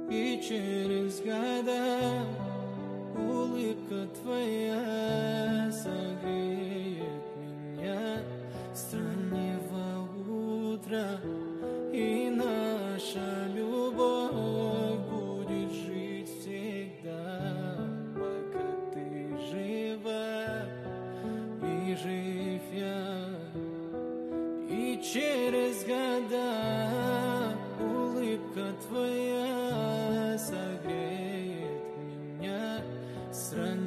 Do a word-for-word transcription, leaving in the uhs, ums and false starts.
И через года улыбка твоя согреет меня с раннего утра, и наша любовь будет жить всегда, пока ты жива и жив я. И через года улыбка твоя согреет меня с раннего